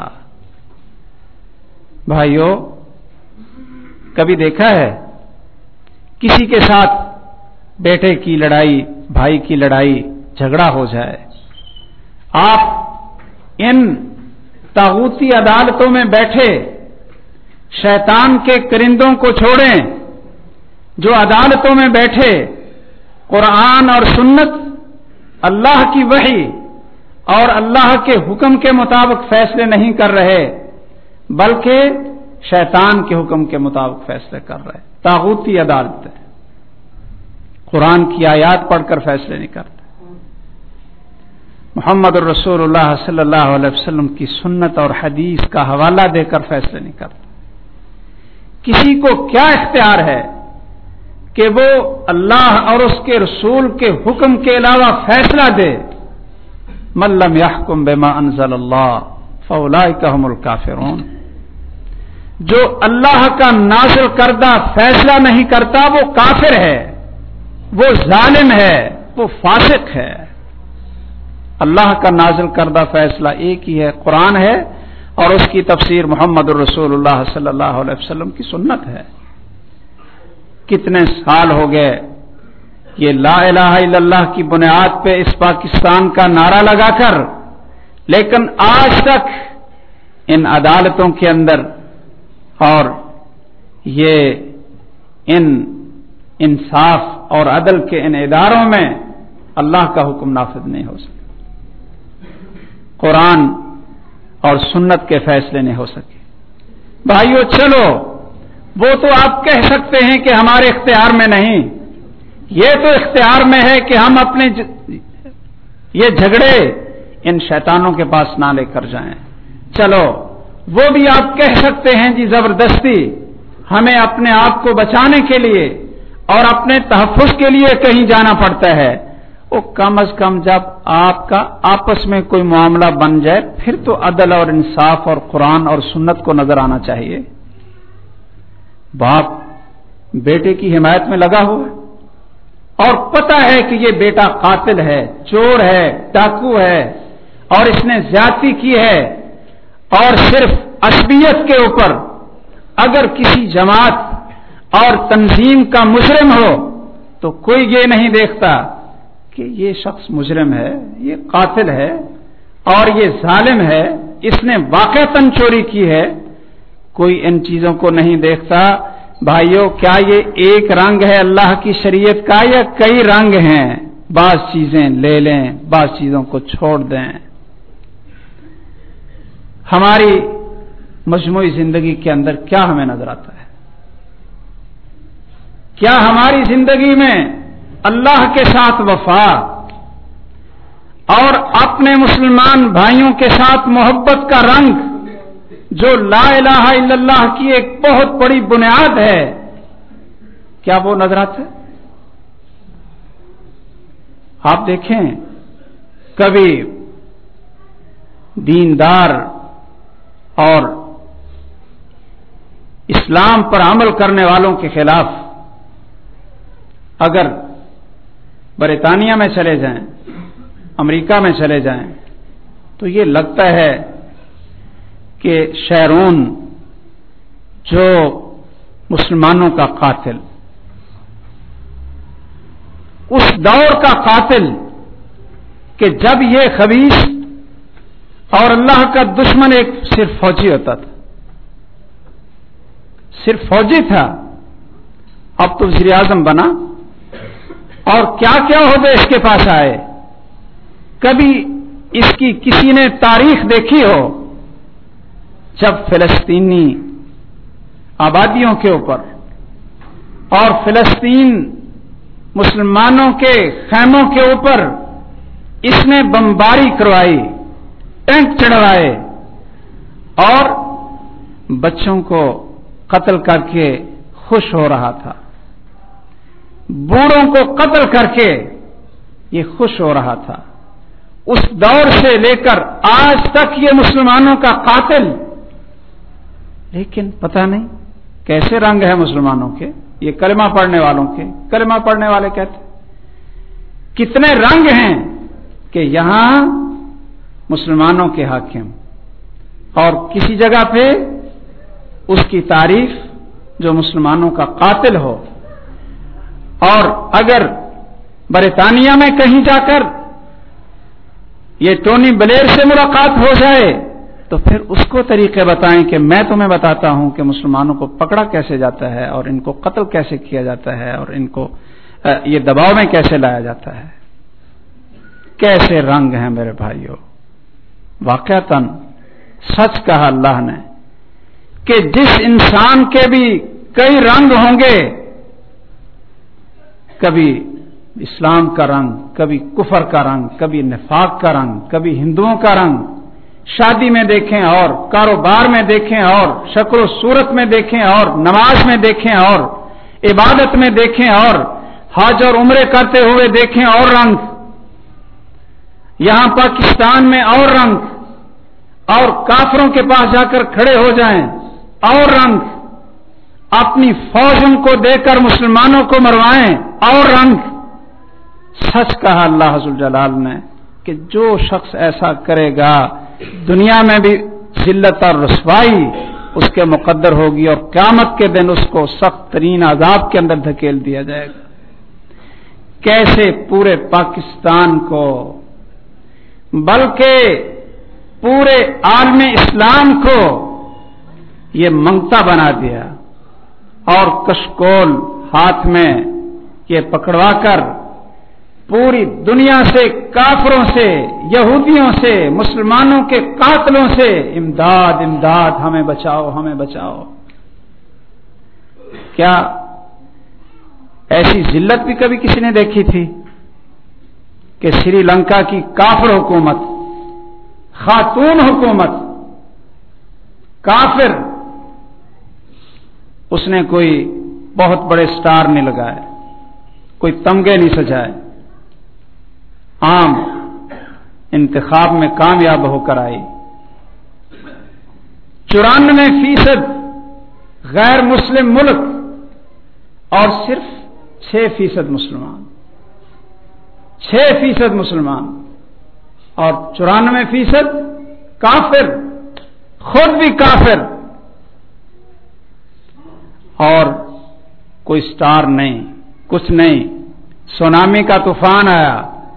S1: بھائیو، کبھی دیکھا ہے کسی کے ساتھ بیٹے کی لڑائی، بھائی کی لڑائی، جھگڑا ہو جائے، آپ ان तागूती अदालतों में बैठे शैतान के करिंदों को छोड़ें, जो अदालतों में बैठे कुरान और सुन्नत, अल्लाह की वही और अल्लाह के हुक्म के मुताबिक फैसले नहीं कर रहे, बल्कि शैतान के हुक्म के मुताबिक फैसले कर रहे। तागूती अदालत है, कुरान की आयत पढ़कर फैसले नहीं करते, मोहम्मद रसूलुल्लाह सल्लल्लाहु अलैहि वसल्लम की सुन्नत और हदीस का हवाला देकर फैसले नहीं करते। किसी को क्या इख्तियार है कि वो अल्लाह और उसके रसूल के हुक्म के अलावा फैसला दे? मल्लम यहकुम बिमा अंज़लल्लाह फउलाइका हुमुल काफिरून। जो अल्लाह का नाज़िल करदा फैसला नहीं करता वो काफिर है, वो जालिम है, वो फासिक है। अल्लाह का नाज़िल करदा फैसला एक ही है, कुरान है, और उसकी तफसीर मोहम्मद रसूलुल्लाह सल्लल्लाहु अलैहि वसल्लम की सुन्नत है। कितने साल हो गए ये ला इलाहा इल्लल्लाह की बुनियाद पे इस पाकिस्तान का नारा लगाकर, लेकिन आज तक इन अदालतों के अंदर और ये इन इंसाफ और अदल के इन इदारों में अल्लाह का हुक्म नाफिज नहीं हो सके, कुरान और सुन्नत के फैसले नहीं हो सके। भाइयों चलो, वो तो आप कह सकते हैं कि हमारे इख्तियार में नहीं, ये तो इख्तियार में है कि हम अपने ज... ये झगड़े इन शैतानों के पास ना लेकर जाएं। चलो वो भी आप कह सकते हैं जी जबरदस्ती हमें अपने आप को बचाने के लिए और अपने तहफ़्फ़ुज़ के लिए कहीं जाना पड़ता है। वो कम अज कम जब आपका आपस में कोई मामला बन जाए फिर तो अदल और इंसाफ और कुरान और सुन्नत को नजर आना चाहिए। बाप बेटे की हिमायत में लगा हुआ है और पता है कि ये बेटा कातिल है, चोर है, डाकू है और इसने ज्यादती की है, और सिर्फ असबियत के ऊपर अगर किसी जमात और तंजीम का मुजरिम हो तो कोई ये नहीं देखता कि ये शख्स मुजरिम है, ये कातिल है और ये जालिम है, इसने वाक़अतन चोरी की है। कोई इन चीजों को नहीं देखता। भाइयों, क्या ये एक रंग है अल्लाह की शरीयत का या कई रंग हैं? बाज चीजें ले लें, बाज चीजों को छोड़ दें। हमारी मजमूई जिंदगी के अंदर क्या हमें नजर आता है? क्या हमारी जिंदगी में अल्लाह के साथ वफा और अपने मुसलमान भाइयों के साथ मोहब्बत का रंग जो ला इलाहा इल्लल्लाह की एक बहुत बड़ी बुनियाद है, क्या वो नजर आता है? आप देखें, कभी दीनदार और इस्लाम पर अमल करने वालों के खिलाफ अगर बरितानिया में चले जाएं, अमेरिका में चले जाएं, तो ये लगता है कि शैरून जो मुसलमानों का कातिल, उस दौर का कातिल कि जब ये खबीस और अल्लाह का दुश्मन एक सिर्फ फौजी होता था, सिर्फ फौजी था, अब तो वज़ीर आज़म बना और क्या क्या ओहदे इसके पास आए। कभी इसकी किसी ने तारीख देखी हो जब फिलिस्तीनी आबादियों के ऊपर और फिलिस्तीन मुसलमानों के खैमों के ऊपर इसने बमबारी करवाई, टैंक चढ़वाए और बच्चों को कत्ल करके खुश हो रहा था, बूढ़ों को कत्ल करके ये खुश हो रहा था। उस दौर से लेकर आज तक ये मुसलमानों का कातिल। लेकिन पता नहीं कैसे रंग है मुसलमानों के, ये कलमा पढ़ने वालों के। कलमा पढ़ने वाले कहते कितने रंग हैं कि यहां मुसलमानों के हाकिम और किसी जगह पे उसकी तारीफ जो मुसलमानों का कातिल हो। और अगर बरितानिया में कहीं जाकर ये टोनी ब्लेयर से मुलाकात हो जाए تو پھر اس کو طریقے بتائیں کہ میں تمہیں بتاتا ہوں کہ مسلمانوں کو پکڑا کیسے جاتا ہے اور ان کو قتل کیسے کیا جاتا ہے اور ان کو یہ دباؤ میں کیسے لایا جاتا ہے. کیسے رنگ ہیں میرے بھائیوں. واقعتاً سچ کہا اللہ نے کہ جس انسان کے بھی کئی رنگ ہوں گے، کبھی اسلام کا رنگ، کبھی کفر کا رنگ، کبھی نفاق کا رنگ، کبھی ہندوؤں کا رنگ، شادی میں دیکھیں اور کاروبار میں دیکھیں اور شکل و صورت میں دیکھیں اور نماز میں دیکھیں اور عبادت میں دیکھیں اور حج اور عمرے کرتے ہوئے دیکھیں اور رنگ، یہاں پاکستان میں اور رنگ، اور کافروں کے پاس جا کر کھڑے ہو جائیں اور رنگ، اپنی فوج ان کو دے کر مسلمانوں کو مروائیں اور رنگ. سچ کہا اللہ ذو الجلال نے کہ جو شخص ایسا کرے گا دنیا میں بھی ذلت اور رسوائی اس کے مقدر ہوگی اور قیامت کے دن اس کو سخت ترین عذاب کے اندر دھکیل دیا جائے گا. کیسے پورے پاکستان کو بلکہ پورے عالم اسلام کو یہ منگتا بنا دیا اور کشکول ہاتھ میں یہ پکڑوا کر پوری دنیا سے، کافروں سے، یہودیوں سے، مسلمانوں کے قاتلوں سے امداد امداد ہمیں بچاؤ ہمیں بچاؤ. کیا ایسی ذلت بھی کبھی کسی نے دیکھی تھی کہ سری لنکا کی کافر حکومت، خاتون حکومت، کافر، اس نے کوئی بہت بڑے سٹار نہیں لگائے، کوئی تمغے نہیں سجائے، عام انتخاب میں کامیاب ہو کر آئی. چورانوے فیصد غیر مسلم ملک اور صرف چھ فیصد مسلمان، چھ فیصد مسلمان اور چورانوے فیصد کافر، خود بھی کافر، اور کوئی سٹار نہیں، کچھ نہیں. سونامی کا طوفان آیا،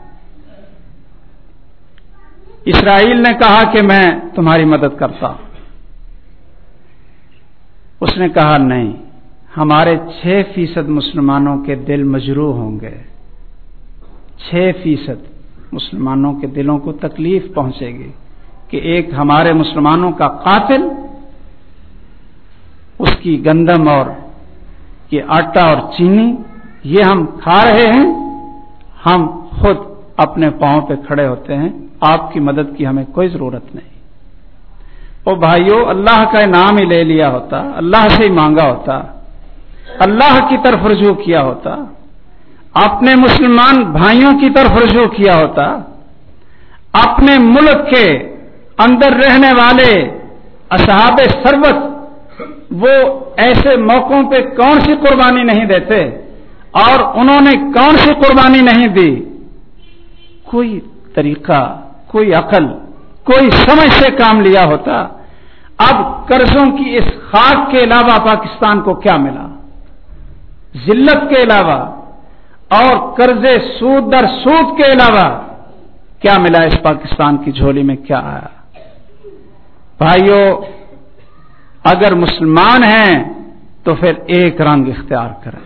S1: اسرائیل نے کہا کہ میں تمہاری مدد کرتا، اس نے کہا نہیں، ہمارے چھ فیصد مسلمانوں کے دل مجروح ہوں گے، چھ فیصد مسلمانوں کے دلوں کو تکلیف پہنچے گی کہ ایک ہمارے مسلمانوں کا قاتل، اس کی گندم اور یہ آٹا اور چینی یہ ہم کھا رہے ہیں، ہم خود اپنے پاؤں پہ کھڑے ہوتے ہیں، آپ کی مدد کی ہمیں کوئی ضرورت نہیں. او بھائیو، اللہ کا انعام ہی لے لیا ہوتا، اللہ سے ہی مانگا ہوتا، اللہ کی طرف رجوع کیا ہوتا، اپنے مسلمان بھائیوں کی طرف رجوع کیا ہوتا، اپنے ملک کے اندر رہنے والے اصحاب ثروت وہ ایسے موقعوں پہ کون سی قربانی نہیں دیتے اور انہوں نے کون سی قربانی نہیں دی. کوئی طریقہ، کوئی عقل، کوئی سمجھ سے کام لیا ہوتا. اب قرضوں کی اس خاک کے علاوہ پاکستان کو کیا ملا؟ ذلت کے علاوہ اور قرضے سود در سود کے علاوہ کیا ملا؟ اس پاکستان کی جھولی میں کیا آیا؟ بھائیو، اگر مسلمان ہیں تو پھر ایک رنگ اختیار کریں،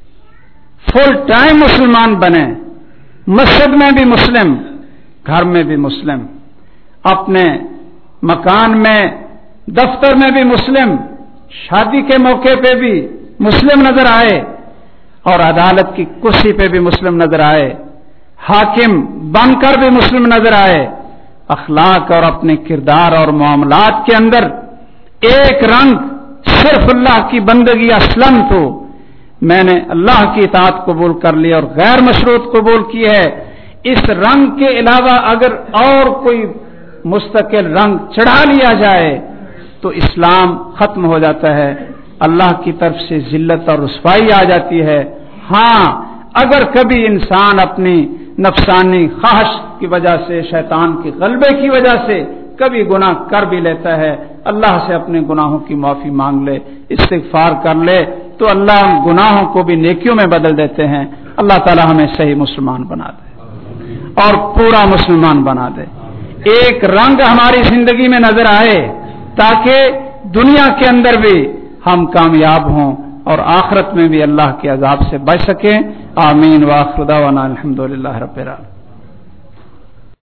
S1: فل ٹائم مسلمان بنیں، مسجد میں بھی مسلم، گھر میں بھی مسلم، اپنے مکان میں، دفتر میں بھی مسلم، شادی کے موقع پہ بھی مسلم نظر آئے اور عدالت کی کرسی پہ بھی مسلم نظر آئے، حاکم بن کر بھی مسلم نظر آئے. اخلاق اور اپنے کردار اور معاملات کے اندر ایک رنگ، صرف اللہ کی بندگی اسلم تو میں نے اللہ کی اطاعت قبول کر لی اور غیر مشروط قبول کی ہے. اس رنگ کے علاوہ اگر اور کوئی مستقل رنگ چڑھا لیا جائے تو اسلام ختم ہو جاتا ہے، اللہ کی طرف سے ذلت اور رسوائی آ جاتی ہے. ہاں، اگر کبھی انسان اپنی نفسانی خواہش کی وجہ سے، شیطان کے غلبے کی وجہ سے کبھی گناہ کر بھی لیتا ہے، اللہ سے اپنے گناہوں کی معافی مانگ لے، استغفار کر لے، تو اللہ ان گناہوں کو بھی نیکیوں میں بدل دیتے ہیں. اللہ تعالی ہمیں صحیح مسلمان بنا دے اور پورا مسلمان بنا دے. ایک رنگ ہماری زندگی میں نظر آئے تاکہ دنیا کے اندر بھی ہم کامیاب ہوں اور آخرت میں بھی اللہ کے عذاب سے بچ سکیں. آمین. وآخر دعوانا الحمدللہ رب العالمین.